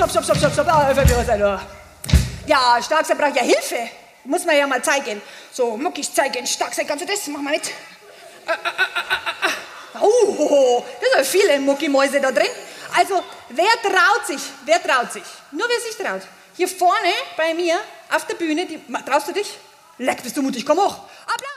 stopp. Ja, Starksein braucht ja Hilfe. Muss man ja mal zeigen. So, Muckis zeigen, Starksein, kannst du das? Mach mal mit. Das sind viele Muckimäuse da drin. Also, wer traut sich? Nur wer sich traut. Hier vorne bei mir auf der Bühne, traust du dich? Leck, bist du mutig, komm hoch. Applaus!